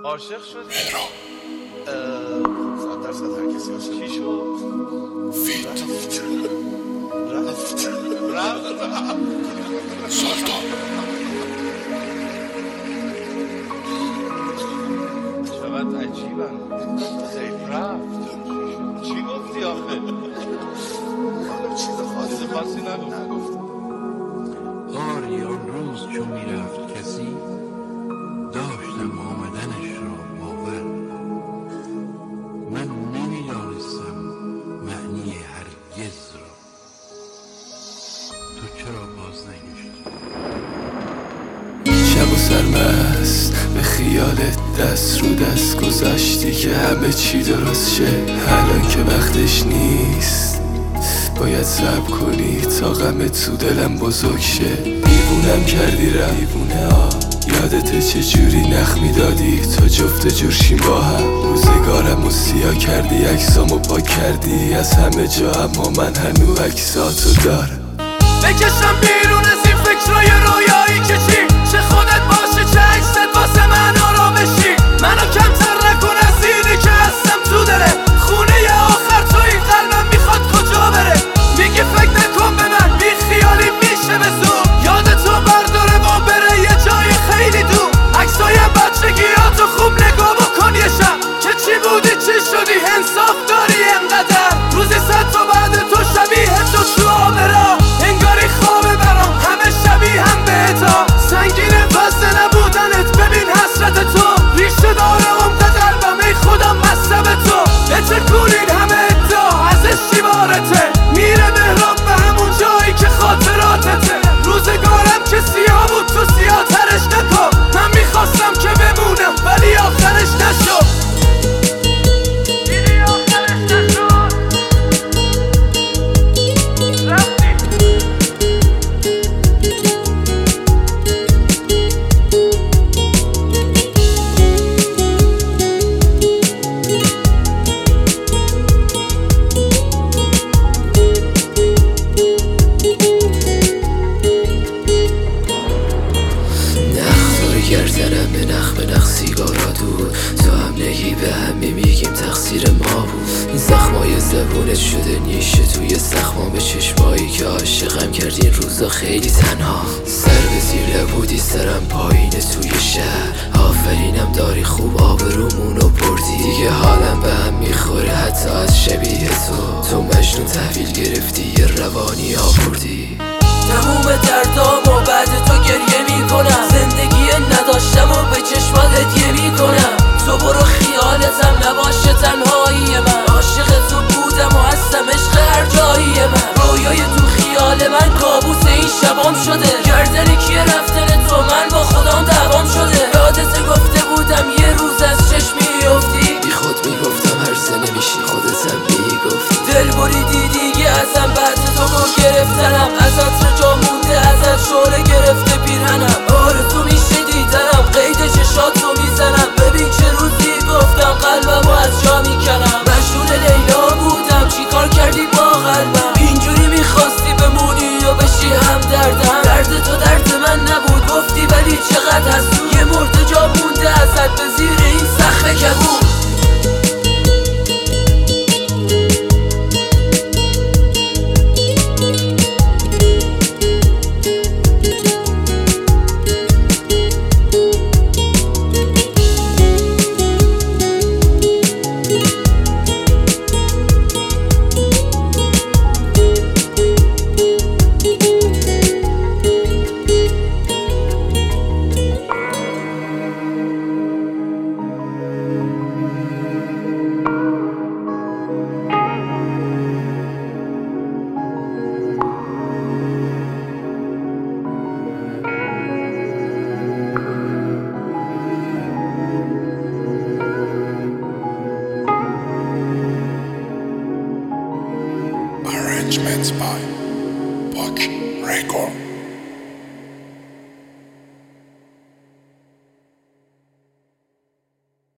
عاشق شدی؟ مهران 100% هر کسی عاشق چی شد؟ رفت سلطان چقدر عجیبن خیلی رفت چی گفتی آخه؟ چیز خاصی نگفت. آری آن روز چو میرفت کسی داشتم آمدنش را باور. من نمیدانستم معنی هرگز را. تو چرا باز نگشتی؟ شب و سرمست به خیالت دست رو دست گذاشتی که همه چی درست شه. الان که وقتش نیست باید صبر کنی تا غم تو دلم بزرگ شه. دیوونم کردی دیوونه ها، یادت چجوری نخ میدادی تا جفت جورشیم با هم. روزگارم و سیاه کردی، عکسامو پاک کردی از همه جا، اما من هنو عکساتو دارم. بکشم بیرون از این فکرای رویایی که چی چه خودت باشه چه عکست واسه من آرامشی. منو کمتر نکن از اینی که هستم تو داره خونه آخر تو این قلبم میخواد کجا بره. میگی فکر نکن به من بی خیالی میشه به زور، یاد تو برداره و بره یه جای خیلی دور. عکسای بچگیاتو خوب نگاه بکن یه شب که چی بودی چی شدی انصاف داری انقدر. روزی 100 تا بعد تو شبیه تو آبرا انگاری خوابه برام همه شبیه هم بهتا. سنگینه وزده نبودنت ببین حسرت تو ریشه داره عمق قلبم ای خدا مصب تو. بتکونین همه ادعا ازش چیبارته میره مهراب به همون جایی که خاطراتته. روزگارم که سیاه بود تو سیاه ترش نکن، من میخواستم که بمونم ولی آخرش نشد. گردنم به نخ سیگارا دود، تو هم نگی به هم میگیم تقصیر ما بود. این زخمای زبونت شده نیشه توی زخمام به چشمایی که عاشقم کردی این روزا خیلی تنها. سر به زیر بودی سرم پایینه توی شهر، آفرینم داری خوب آبرومونو بردی. دیگه حالم به هم میخوره حتی از شبیه تو مجنون تحویل گرفتی یه روانی آوردی. تموم دردام و بعد تو گریه میکنم، زندگی نداشتم و به چشمات هدیه میکنم. تو برو خیالتم نباشه تنهایی من، عاشق تو بودم و هستم عشق هر جایی من. رویای تو خیال من کابوس این شبام شده، گردن کیه رفتن تو من با خودم دوام شده. یادت گفته بودم یه روز از چشمی افتی، بی خود میگفتم هر سه نمیشی خودتم میگفتی. دل بریدی دیگه ازم بعد تو رو گرفتنم، ازت جا مونده ازت شوره گرفته پیرهنم. آرزو میشه دیدنم قید چشاتو میزنم، ببین چه روزی گفتم قلبمو از جا میکنم. مجنون لیلا بودم چیکار کردی با قلبم، اینجوری میخواستی بمونی یا بشی هم دردم. درد تو درد من نبود گفتی ولی چقدر حسود، یه مرده جا مونده ازت به زیر این سقف کبود. Arrangements by Buck Record.